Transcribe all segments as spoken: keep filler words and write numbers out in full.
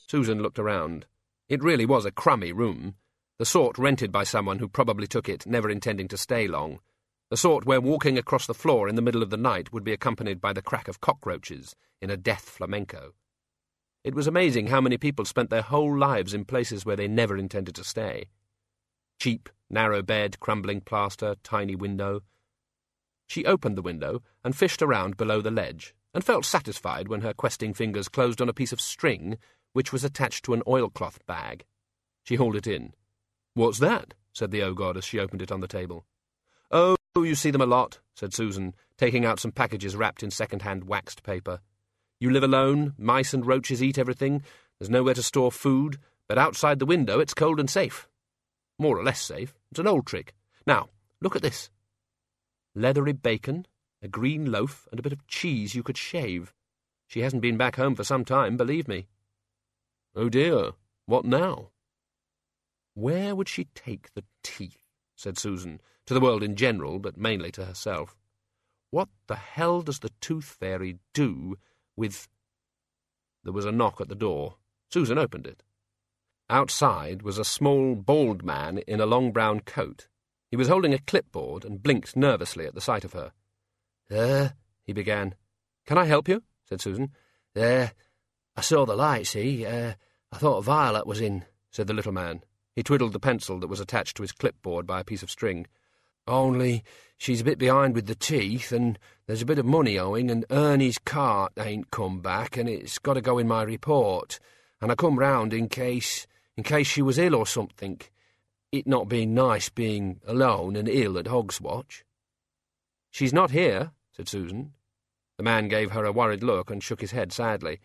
Susan looked around. It really was a crummy room, the sort rented by someone who probably took it, never intending to stay long, the sort where walking across the floor in the middle of the night would be accompanied by the crack of cockroaches in a death flamenco. It was amazing how many people spent their whole lives in places where they never intended to stay. Cheap, narrow bed, crumbling plaster, tiny window. She opened the window and fished around below the ledge, and felt satisfied when her questing fingers closed on a piece of string which was attached to an oilcloth bag. She hauled it in. "What's that?" said the O-God as she opened it on the table. "Oh, you see them a lot," said Susan, taking out some packages wrapped in second-hand waxed paper. "You live alone, mice and roaches eat everything, there's nowhere to store food, but outside the window it's cold and safe. More or less safe. It's an old trick. Now, look at this. Leathery bacon, a green loaf, and a bit of cheese you could shave. She hasn't been back home for some time, believe me." "Oh dear, what now?" "Where would she take the teeth?" said Susan, to the world in general, but mainly to herself. "What the hell does the tooth fairy do with—" There was a knock at the door. Susan opened it. Outside was a small, bald man in a long brown coat. He was holding a clipboard and blinked nervously at the sight of her. "There," he began. "Can I help you?" said Susan. "There. I saw the light, see. Uh, I thought Violet was in," said the little man. He twiddled the pencil that was attached to his clipboard by a piece of string. "Only she's a bit behind with the teeth, and there's a bit of money owing, and Ernie's cart ain't come back, and it's got to go in my report. And I come round in case, in case she was ill or something. It not being nice being alone and ill at Hogswatch." "She's not here," said Susan. The man gave her a worried look and shook his head sadly.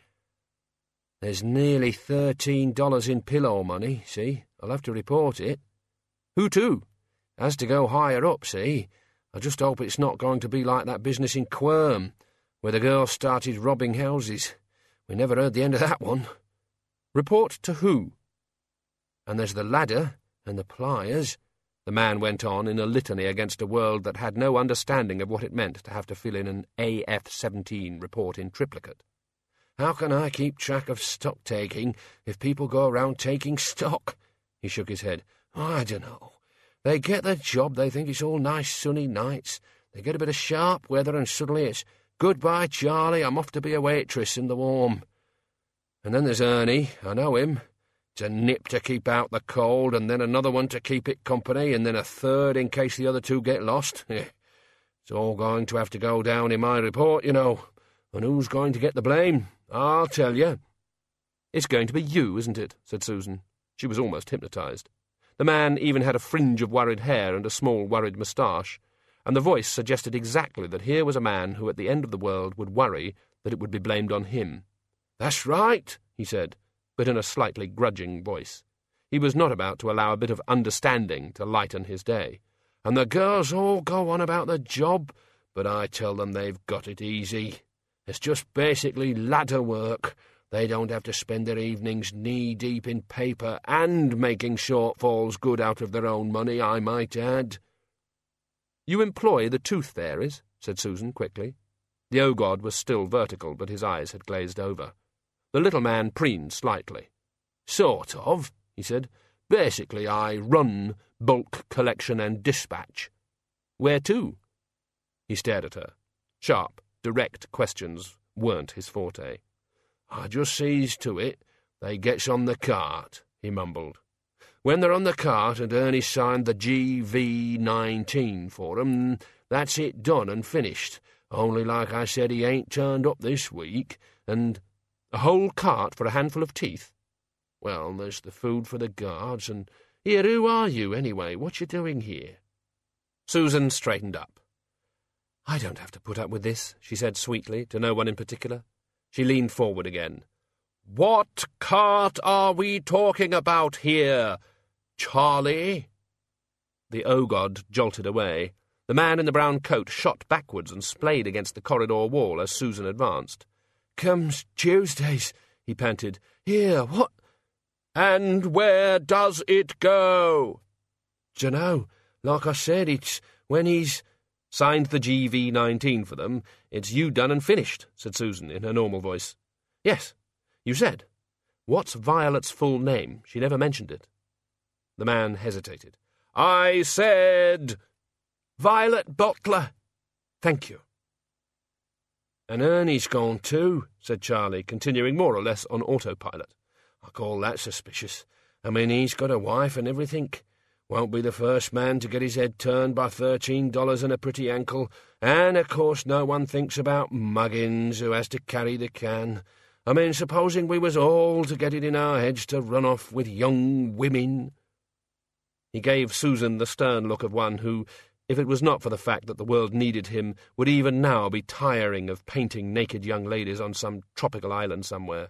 "There's nearly thirteen dollars in pillow money, see? I'll have to report it." "Who to?" "Has to go higher up, see? I just hope it's not going to be like that business in Quirm, where the girl started robbing houses. We never heard the end of that one." "Report to who?" "And there's the ladder, and the pliers," the man went on in a litany against a world that had no understanding of what it meant to have to fill in an A F seventeen report in triplicate. "How can I keep track of stock-taking if people go around taking stock?" He shook his head. "I dunno. They get the job, they think it's all nice sunny nights. They get a bit of sharp weather and suddenly it's, 'Goodbye, Charlie, I'm off to be a waitress in the warm.' And then there's Ernie, I know him. It's a nip to keep out the cold, and then another one to keep it company, and then a third in case the other two get lost. It's all going to have to go down in my report, you know. And who's going to get the blame? I'll tell you." "It's going to be you, isn't it?" said Susan. She was almost hypnotised. The man even had a fringe of worried hair and a small worried moustache, and the voice suggested exactly that here was a man who at the end of the world would worry that it would be blamed on him. "That's right," he said, but in a slightly grudging voice. He was not about to allow a bit of understanding to lighten his day. "And the girls all go on about the job, but I tell them they've got it easy. It's just basically ladder work. They don't have to spend their evenings knee-deep in paper and making shortfalls good out of their own money, I might add." "You employ the tooth fairies?" said Susan quickly. The O-God was still vertical, but his eyes had glazed over. The little man preened slightly. "Sort of," he said. "Basically, I run bulk collection and dispatch." "Where to?" He stared at her. Sharp, direct questions weren't his forte. "I just sees to it they gets on the cart," he mumbled. "When they're on the cart and Ernie signed the G V nineteen for 'em, that's it done and finished. Only, like I said, he ain't turned up this week, and—" "A whole cart for a handful of teeth?" "Well, there's the food for the guards, and— Here, who are you, anyway? What you doing here?" Susan straightened up. "I don't have to put up with this," she said sweetly, to no one in particular. She leaned forward again. "What cart are we talking about here, Charlie?" The O-God jolted away. The man in the brown coat shot backwards and splayed against the corridor wall as Susan advanced. "Comes Tuesdays," he panted. "Here, what—" "And where does it go?" "Dunno. Like I said, it's when he's—" "Signed the G V nineteen for them. It's you done and finished," said Susan in her normal voice. "Yes, you said. What's Violet's full name? She never mentioned it. The man hesitated. I said... Violet Butler. Thank you. And Ernie's gone too, said Charlie, continuing more or less on autopilot. I call that suspicious. I mean, he's got a wife and everything. Won't be the first man to get his head turned by thirteen dollars and a pretty ankle. And, of course, no one thinks about Muggins, who has to carry the can. I mean, supposing we was all to get it in our heads to run off with young women. He gave Susan the stern look of one who, if it was not for the fact that the world needed him, would even now be tiring of painting naked young ladies on some tropical island somewhere.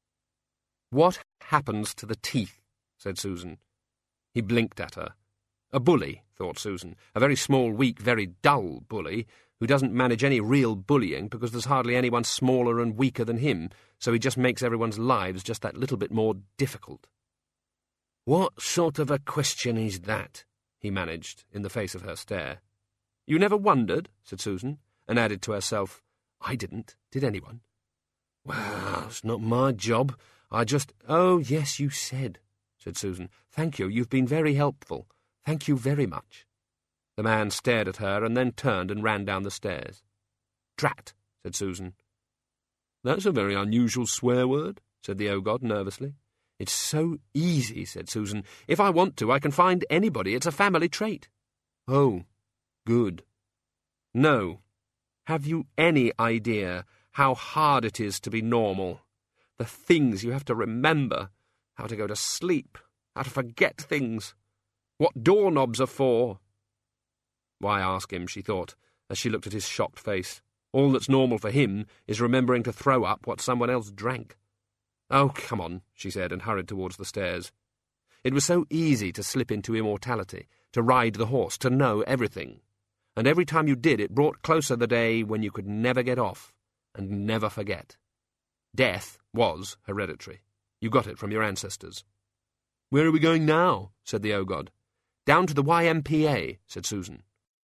What happens to the teeth? Said Susan. He blinked at her. A bully, thought Susan, a very small, weak, very dull bully, who doesn't manage any real bullying because there's hardly anyone smaller and weaker than him, so he just makes everyone's lives just that little bit more difficult. What sort of a question is that? He managed, in the face of her stare. You never wondered, said Susan, and added to herself, I didn't, did anyone? Well, it's not my job. I just... Oh, yes, you said, said Susan. Thank you, you've been very helpful. Thank you very much. The man stared at her and then turned and ran down the stairs. Drat, said Susan. That's a very unusual swear word, said the O-God nervously. It's so easy, said Susan. If I want to, I can find anybody. It's a family trait. Oh, good. No. Have you any idea how hard it is to be normal? The things you have to remember, how to go to sleep, how to forget things, what doorknobs are for. Why ask him, she thought, as she looked at his shocked face. All that's normal for him is remembering to throw up what someone else drank. Oh, come on, she said, and hurried towards the stairs. It was so easy to slip into immortality, to ride the horse, to know everything. And every time you did, it brought closer the day when you could never get off and never forget. Death was hereditary. You got it from your ancestors. Where are we going now? Said the O-God. Down to the Y M P A, said Susan.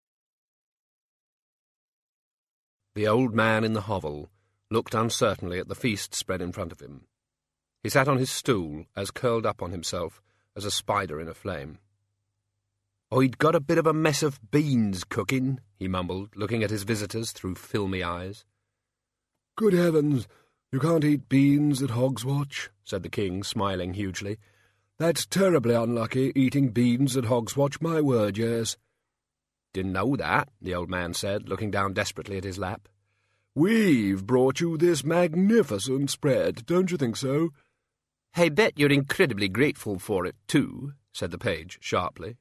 The old man in the hovel looked uncertainly at the feast spread in front of him. He sat on his stool, as curled up on himself as a spider in a flame. I'd got a bit of a mess of beans cooking, he mumbled, looking at his visitors through filmy eyes. Good heavens, you can't eat beans at Hogswatch, said the king, smiling hugely. That's terribly unlucky, eating beans at Hogswatch, my word, yes. Didn't know that, the old man said, looking down desperately at his lap. We've brought you this magnificent spread, don't you think so? I bet you're incredibly grateful for it, too, said the page sharply.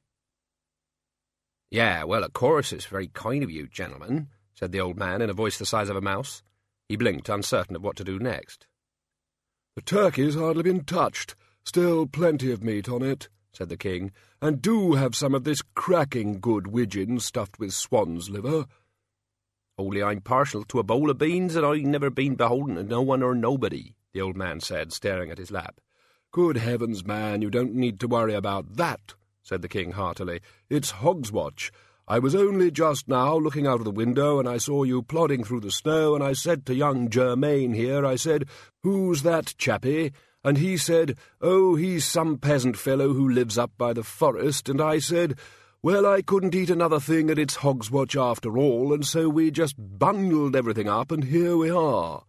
Yeah, well, of course it's very kind of you, gentlemen, said the old man in a voice the size of a mouse. He blinked, uncertain of what to do next. The turkey's hardly been touched. Still plenty of meat on it, said the king, and do have some of this cracking good widgeon stuffed with swan's liver. Only I'm partial to a bowl of beans, and I've never been beholden to no one or nobody, the old man said, staring at his lap. Good heavens, man, you don't need to worry about that, said the king heartily. It's Hogswatch. I was only just now looking out of the window, and I saw you plodding through the snow, and I said to young Germain here, I said, Who's that chappie? And he said, Oh, he's some peasant fellow who lives up by the forest, and I said, Well, I couldn't eat another thing at its Hogswatch after all, and so we just bundled everything up, and here we are.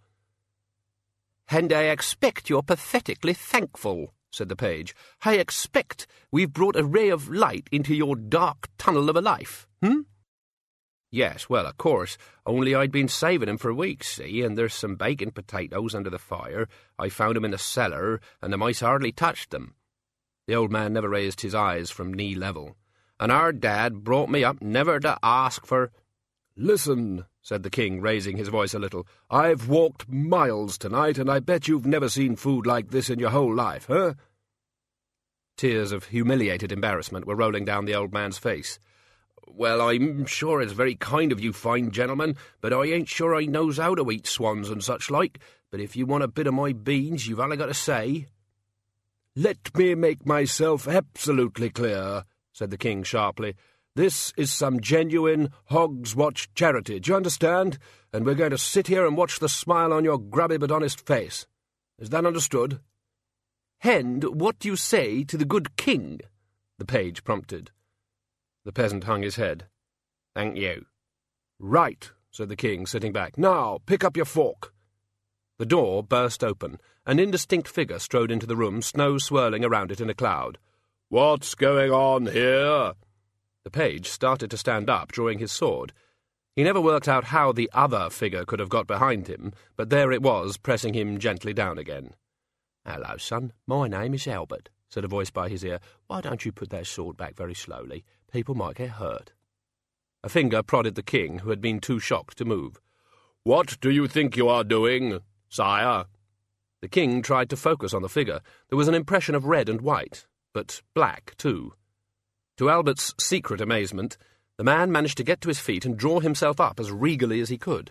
And I expect you're pathetically thankful, said the page. I expect we've brought a ray of light into your dark tunnel of a life, hmm? Yes, well, of course, only I'd been saving 'em for weeks, see, and there's some bacon potatoes under the fire. I found 'em in the cellar, and the mice hardly touched them. The old man never raised his eyes from knee level. And our dad brought me up never to ask for... Listen, said the king, raising his voice a little. I've walked miles tonight, and I bet you've never seen food like this in your whole life, huh? Tears of humiliated embarrassment were rolling down the old man's face. Well, I'm sure it's very kind of you fine gentlemen, but I ain't sure I knows how to eat swans and such like, but if you want a bit of my beans, you've only got to say. Let me make myself absolutely clear, said the king sharply. This is some genuine Hogswatch charity, do you understand? And we're going to sit here and watch the smile on your grubby but honest face. Is that understood? Hend, what do you say to the good king? The page prompted. The peasant hung his head. Thank you. Right, said the king, sitting back. Now, pick up your fork. The door burst open. An indistinct figure strode into the room, snow swirling around it in a cloud. What's going on here? The page started to stand up, drawing his sword. He never worked out how the other figure could have got behind him, but there it was, pressing him gently down again. Hello, son. My name is Albert, said a voice by his ear. Why don't you put that sword back very slowly? People might get hurt. A finger prodded the king, who had been too shocked to move. What do you think you are doing, sire? The king tried to focus on the figure. There was an impression of red and white, but black, too. To Albert's secret amazement, the man managed to get to his feet and draw himself up as regally as he could.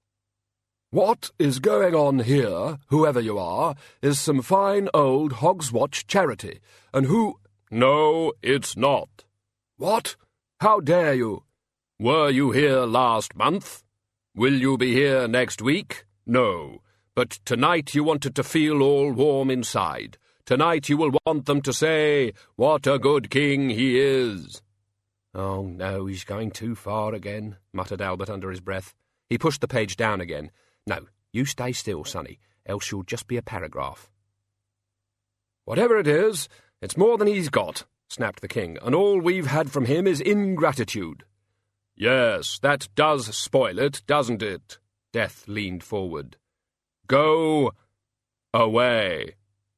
What is going on here, whoever you are, is some fine old Hogswatch charity, and who— No, it's not. What? How dare you? Were you here last month? Will you be here next week? No. But tonight you wanted to feel all warm inside. Tonight you will want them to say, what a good king he is. Oh, no, he's going too far again, muttered Albert under his breath. He pushed the page down again. No, you stay still, sonny, else you'll just be a paragraph. Whatever it is, it's more than he's got, snapped the king, and all we've had from him is ingratitude. Yes, that does spoil it, doesn't it? Death leaned forward. Go away.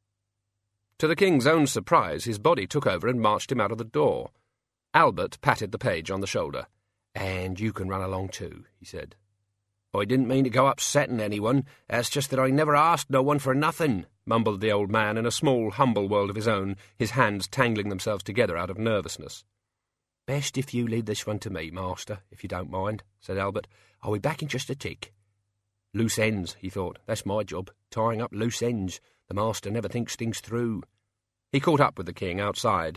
To the king's own surprise, his body took over and marched him out of the door. Albert patted the page on the shoulder. And you can run along too, he said. I didn't mean to go upsetting anyone. It's just that I never asked no one for nothing, mumbled the old man in a small, humble world of his own, his hands tangling themselves together out of nervousness. Best if you leave this one to me, master, if you don't mind, said Albert. I'll be back in just a tick. Loose ends, he thought. That's my job, tying up loose ends. The master never thinks things through. He caught up with the king outside.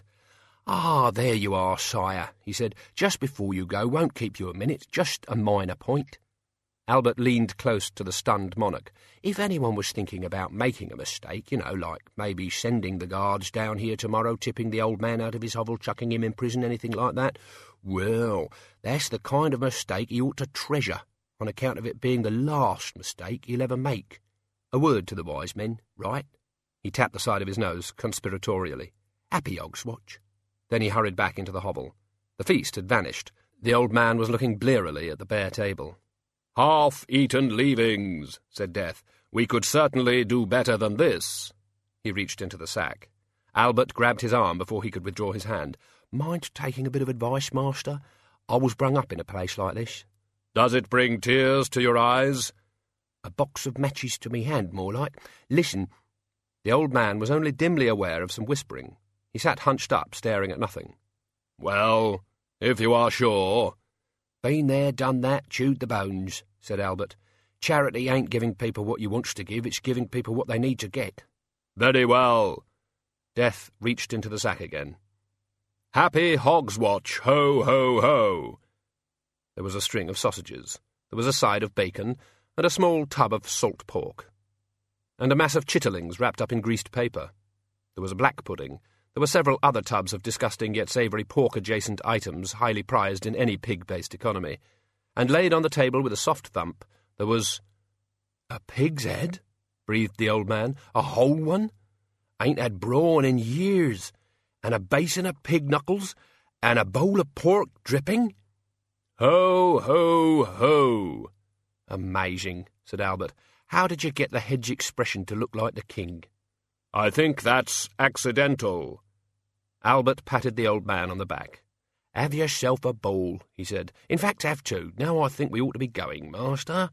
Ah, there you are, sire, he said. Just before you go, won't keep you a minute, just a minor point. Albert leaned close to the stunned monarch. If anyone was thinking about making a mistake, you know, like maybe sending the guards down here tomorrow, tipping the old man out of his hovel, chucking him in prison, anything like that, well, that's the kind of mistake he ought to treasure, on account of it being the last mistake he'll ever make. A word to the wise men, right? He tapped the side of his nose conspiratorially. Happy Hogswatch. Then he hurried back into the hovel. The feast had vanished. The old man was looking blearily at the bare table. Half-eaten leavings, said Death. We could certainly do better than this. He reached into the sack. Albert grabbed his arm before he could withdraw his hand. Mind taking a bit of advice, master? I was brung up in a place like this. Does it bring tears to your eyes? A box of matches to me hand, more like. Listen. The old man was only dimly aware of some whispering. He sat hunched up, staring at nothing. Well, if you are sure. Been there, done that, chewed the bones, said Albert. Charity ain't giving people what you wants to give, it's giving people what they need to get. Very well. Death reached into the sack again. Happy Hogswatch, ho, ho, ho. There was a string of sausages. There was a side of bacon, and a small tub of salt pork. And a mass of chitterlings wrapped up in greased paper. There was a black pudding. There were several other tubs of disgusting yet savoury pork-adjacent items highly prized in any pig-based economy. And laid on the table with a soft thump, there was— A pig's head? Breathed the old man. A whole one? Ain't had brawn in years. And a basin of pig knuckles? And a bowl of pork dripping? Ho, ho, ho. Amazing, said Albert. How did you get the head's expression to look like the king? I think that's accidental. Albert patted the old man on the back. Have yourself a ball, he said. In fact, have two. Now I think we ought to be going, master.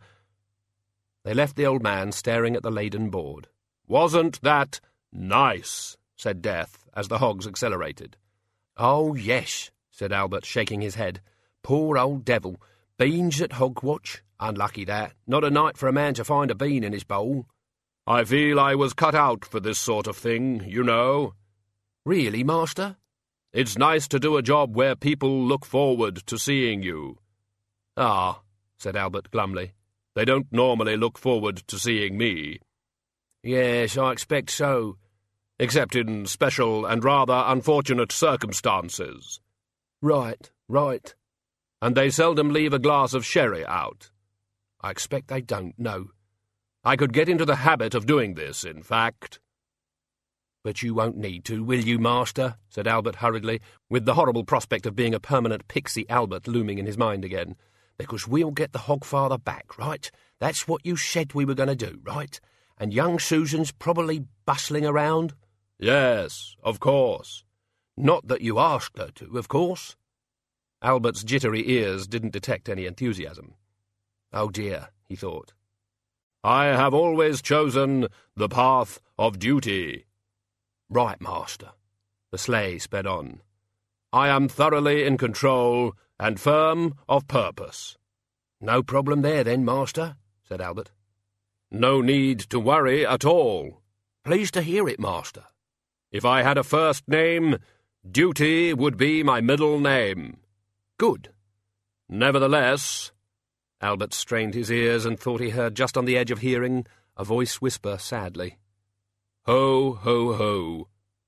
They left the old man staring at the laden board. Wasn't that nice? Said Death, as the hogs accelerated. Oh, yes, said Albert, shaking his head. Poor old devil. Beans at Hogswatch? Unlucky that. Not a night for a man to find a bean in his bowl. I feel I was cut out for this sort of thing, you know. Really, master? It's nice to do a job where people look forward to seeing you. Ah, said Albert glumly. They don't normally look forward to seeing me. Yes, I expect so. except in special and rather unfortunate circumstances. Right, right. And they seldom leave a glass of sherry out. I expect they don't, no. I could get into the habit of doing this, in fact. But you won't need to, will you, Master? Said Albert hurriedly, with the horrible prospect of being a permanent pixie Albert looming in his mind again. Because we'll get the Hogfather back, right? That's what you said we were going to do, right? And young Susan's probably bustling around? Yes, of course. Not that you asked her to, of course. Albert's jittery ears didn't detect any enthusiasm. Oh dear, he thought. I have always chosen the path of duty. Right, Master. The sleigh sped on. I am thoroughly in control and firm of purpose. No problem there then, Master, said Albert. No need to worry at all. Pleased to hear it, Master. If I had a first name, Duty would be my middle name. Good. Nevertheless, Albert strained his ears and thought he heard just on the edge of hearing a voice whisper sadly, Ho, ho, ho.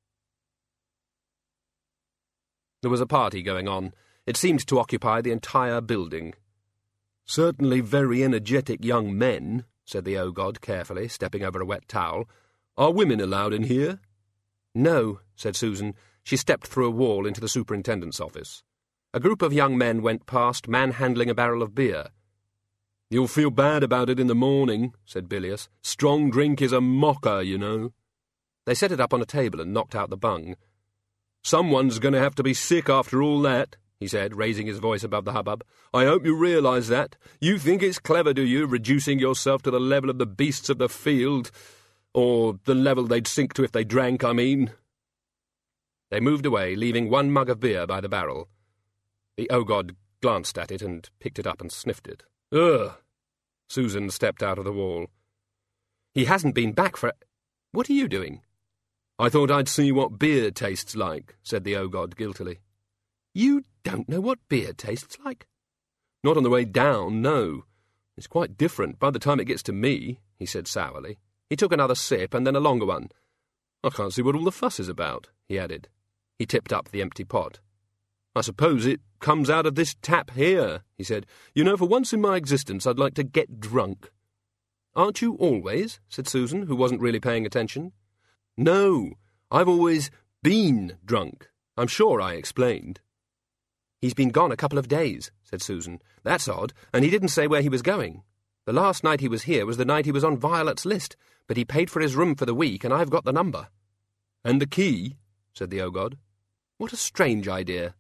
There was a party going on. It seemed to occupy the entire building. Certainly very energetic young men, said the O-God carefully, stepping over a wet towel. Are women allowed in here? No, said Susan. She stepped through a wall into the superintendent's office. A group of young men went past, manhandling a barrel of beer. You'll feel bad about it in the morning, said Bilious. Strong drink is a mocker, you know. They set it up on a table and knocked out the bung. Someone's going to have to be sick after all that, he said, raising his voice above the hubbub. I hope you realise that. You think it's clever, do you, reducing yourself to the level of the beasts of the field? Or the level they'd sink to if they drank, I mean. They moved away, leaving one mug of beer by the barrel. The O-God glanced at it and picked it up and sniffed it. Ugh! Susan stepped out of the wall. He hasn't been back for... What are you doing? I thought I'd see what beer tastes like, said the O-God guiltily. You don't know what beer tastes like? Not on the way down, no. It's quite different by the time it gets to me, he said sourly. He took another sip and then a longer one. I can't see what all the fuss is about, he added. He tipped up the empty pot. I suppose it comes out of this tap here, he said. You know, for once in my existence I'd like to get drunk. Aren't you always? Said Susan, who wasn't really paying attention. No, I've always been drunk. I'm sure I explained. He's been gone a couple of days, said Susan. That's odd, and he didn't say where he was going. The last night he was here was the night he was on Violet's list, but he paid for his room for the week, and I've got the number. And the key, said the O-God. What a strange idea.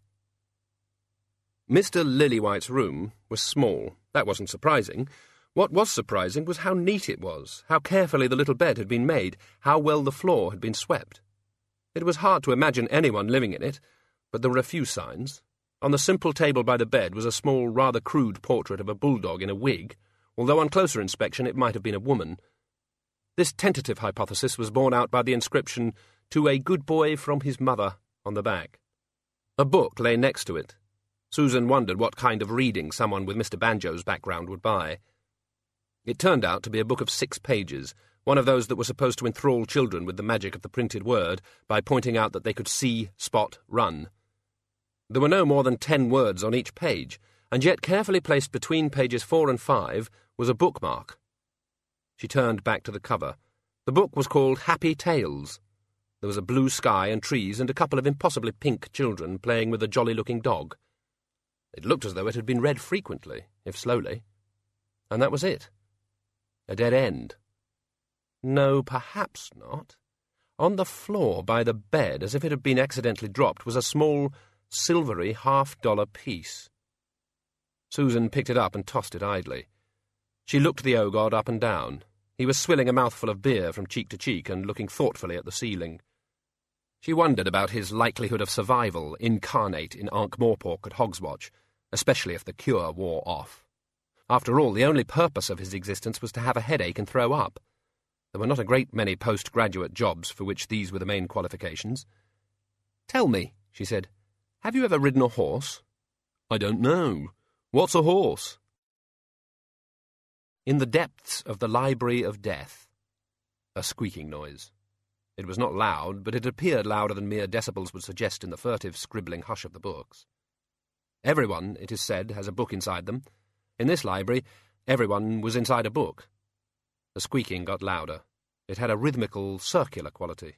Mister Lillywhite's room was small. That wasn't surprising. What was surprising was how neat it was, how carefully the little bed had been made, how well the floor had been swept. It was hard to imagine anyone living in it, but there were a few signs. On the simple table by the bed was a small, rather crude portrait of a bulldog in a wig, although on closer inspection it might have been a woman. This tentative hypothesis was borne out by the inscription, "To a good boy from his mother," on the back. A book lay next to it. Susan wondered what kind of reading someone with Mister Banjo's background would buy. It turned out to be a book of six pages, one of those that were supposed to enthrall children with the magic of the printed word by pointing out that they could see, spot, run. There were no more than ten words on each page, and yet carefully placed between pages four and five was a bookmark. She turned back to the cover. The book was called Happy Tales. There was a blue sky and trees and a couple of impossibly pink children playing with a jolly-looking dog. It looked as though it had been read frequently, if slowly. And that was it. A dead end. No, perhaps not. On the floor by the bed, as if it had been accidentally dropped, was a small, silvery half-dollar piece. Susan picked it up and tossed it idly. She looked the O-God up and down. He was swilling a mouthful of beer from cheek to cheek and looking thoughtfully at the ceiling. She wondered about his likelihood of survival incarnate in Ankh-Morpork at Hogswatch, especially if the cure wore off. After all, the only purpose of his existence was to have a headache and throw up. There were not a great many postgraduate jobs for which these were the main qualifications. "Tell me," she said, "have you ever ridden a horse?" "I don't know. What's a horse?" In the depths of the Library of Death, a squeaking noise. It was not loud, but it appeared louder than mere decibels would suggest in the furtive, scribbling hush of the books. Everyone, it is said, has a book inside them. In this library, everyone was inside a book. The squeaking got louder. It had a rhythmical, circular quality.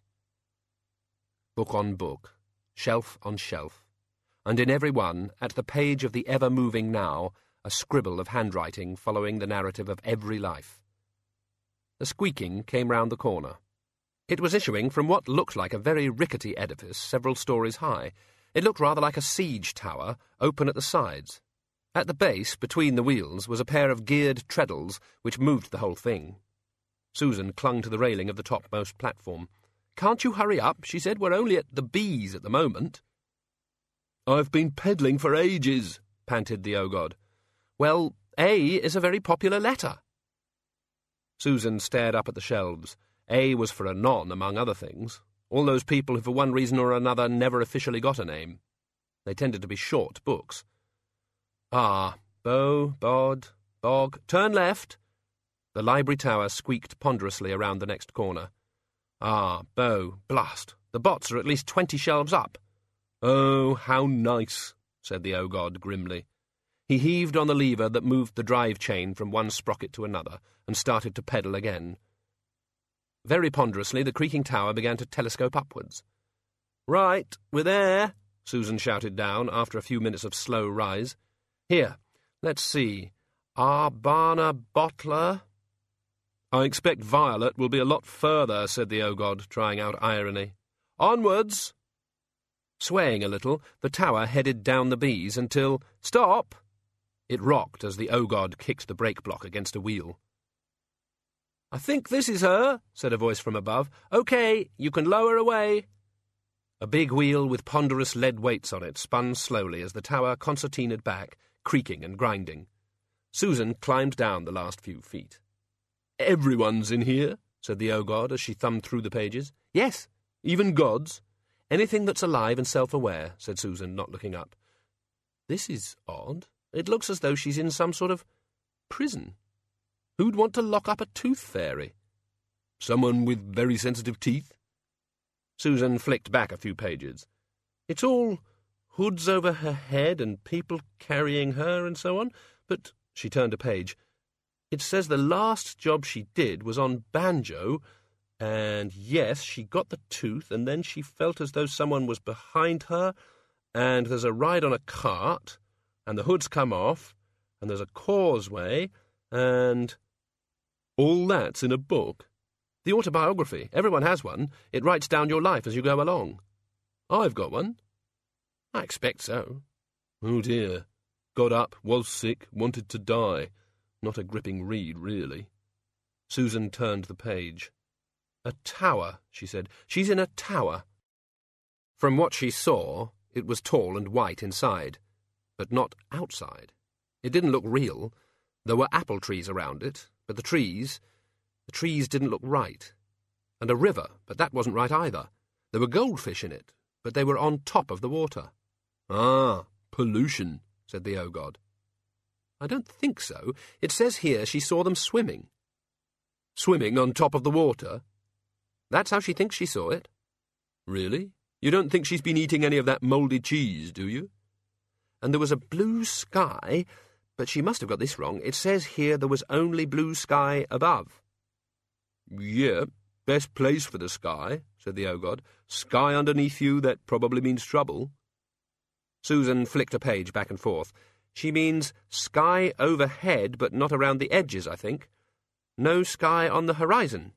Book on book, shelf on shelf, and in every one, at the page of the ever-moving now, a scribble of handwriting following the narrative of every life. The squeaking came round the corner. It was issuing from what looked like a very rickety edifice several stories high. It looked rather like a siege tower, open at the sides. At the base, between the wheels, was a pair of geared treadles which moved the whole thing. Susan clung to the railing of the topmost platform. "Can't you hurry up?" she said. "We're only at the B's at the moment." "I've been peddling for ages," panted the O-God. "Well, A is a very popular letter." Susan stared up at the shelves. A was for Anon, among other things. All those people who for one reason or another never officially got a name. They tended to be short books. Ah, Bow, Bod, Bog, turn left. The library tower squeaked ponderously around the next corner. Ah, Bow, blast, the bots are at least twenty shelves up. Oh, how nice, said the O-God grimly. He heaved on the lever that moved the drive chain from one sprocket to another, and started to pedal again. Very ponderously, the creaking tower began to telescope upwards. "Right, we're there," Susan shouted down, after a few minutes of slow rise. "Here, let's see. Arbana Bottler." "I expect Violet will be a lot further," said the O-God, trying out irony. "Onwards!" Swaying a little, the tower headed down the B's until— "Stop!" It rocked as the O-God kicked the brake block against a wheel. "I think this is her," said a voice from above. "OK, you can lower away." A big wheel with ponderous lead weights on it spun slowly as the tower concertinaed back, creaking and grinding. Susan climbed down the last few feet. "Everyone's in here," said the O-God as she thumbed through the pages. "Yes, even gods." "Anything that's alive and self-aware," said Susan, not looking up. "This is odd. It looks as though she's in some sort of prison. Who'd want to lock up a tooth fairy?" "Someone with very sensitive teeth?" Susan flicked back a few pages. "It's all hoods over her head and people carrying her and so on, but—" She turned a page. "It says the last job she did was on Banjo, and yes, she got the tooth, and then she felt as though someone was behind her, and there's a ride on a cart, and the hood's come off, and there's a causeway, and—" "All that's in a book?" "The autobiography. Everyone has one. It writes down your life as you go along." "I've got one." "I expect so." "Oh dear. Got up, was sick, wanted to die. Not a gripping read, really." Susan turned the page. "A tower," she said. "She's in a tower." From what she saw, it was tall and white inside, but not outside. It didn't look real. There were apple trees around it, but the trees, the trees didn't look right. And a river, but that wasn't right either. There were goldfish in it, but they were on top of the water. "Ah, pollution," said the O-God. "I don't think so. It says here she saw them swimming." "Swimming on top of the water?" "That's how she thinks she saw it." "Really? You don't think she's been eating any of that mouldy cheese, do you?" "And there was a blue sky, but she must have got this wrong. It says here there was only blue sky above." "Yeah, best place for the sky," said the O-God. "Sky underneath you, that probably means trouble." Susan flicked a page back and forth. "She means sky overhead, but not around the edges, I think. No sky on the horizon."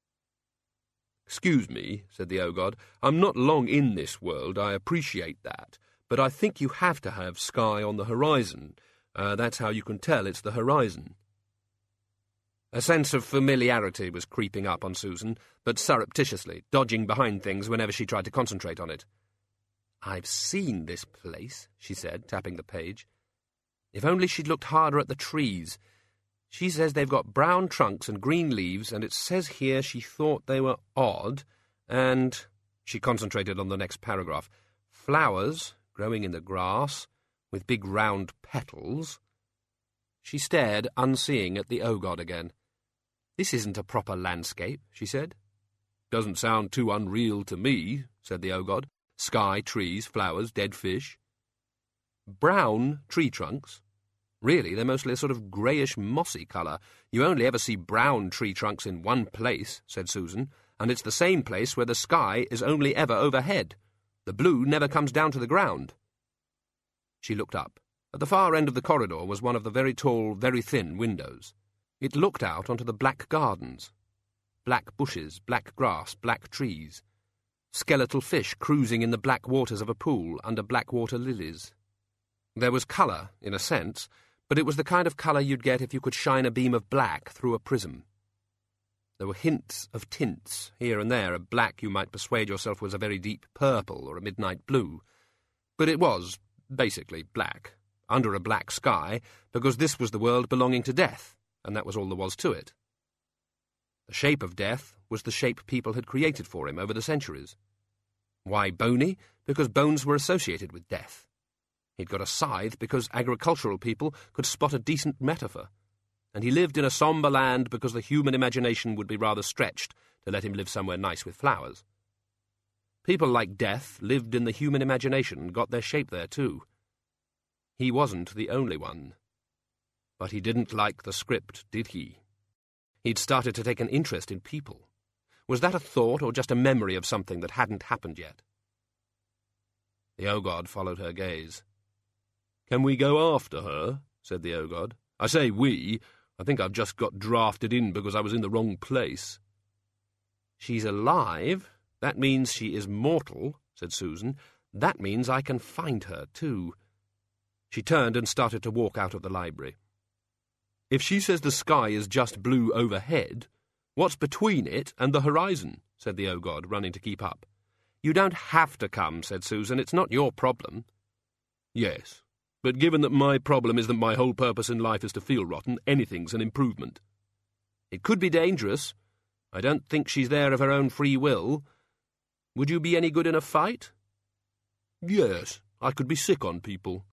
"Excuse me," said the O-God. "I'm not long in this world, I appreciate that, but I think you have to have sky on the horizon. Uh, that's how you can tell it's the horizon." A sense of familiarity was creeping up on Susan, but surreptitiously, dodging behind things whenever she tried to concentrate on it. "I've seen this place," she said, tapping the page. If only she'd looked harder at the trees. She says they've got brown trunks and green leaves, and it says here she thought they were odd, and— She concentrated on the next paragraph. "Flowers growing in the grass, with big round petals." She stared, unseeing, at the O-God again. "This isn't a proper landscape," she said. Doesn't sound too unreal to me, said the O-God. Sky, trees, flowers, dead fish. Brown tree trunks? Really, they're mostly a sort of greyish mossy colour. You only ever see brown tree trunks in one place, said Susan, and it's the same place where the sky is only ever overhead. The blue never comes down to the ground. She looked up. At the far end of the corridor was one of the very tall, very thin windows. It looked out onto the black gardens. Black bushes, black grass, black trees. Skeletal fish cruising in the black waters of a pool under black water lilies. There was colour, in a sense, but it was the kind of colour you'd get if you could shine a beam of black through a prism. There were hints of tints, here and there. A black you might persuade yourself was a very deep purple or a midnight blue. But it was basically black, under a black sky, because this was the world belonging to death, and that was all there was to it. The shape of death was the shape people had created for him over the centuries. Why bony? Because bones were associated with death. He'd got a scythe because agricultural people could spot a decent metaphor, and he lived in a sombre land because the human imagination would be rather stretched to let him live somewhere nice with flowers. People like Death lived in the human imagination and got their shape there too. He wasn't the only one. But he didn't like the script, did he? He'd started to take an interest in people. Was that a thought or just a memory of something that hadn't happened yet? The O-God followed her gaze. "Can we go after her?" said the O-God. "I say we. I think I've just got drafted in because I was in the wrong place." "She's alive. That means she is mortal," said Susan. "That means I can find her, too." She turned and started to walk out of the library. "If she says the sky is just blue overhead, what's between it and the horizon?" said the O-God, running to keep up. "You don't have to come," said Susan. "It's not your problem." "Yes, but given that my problem is that my whole purpose in life is to feel rotten, anything's an improvement." "It could be dangerous. I don't think she's there of her own free will. Would you be any good in a fight?" "Yes, I could be sick on people."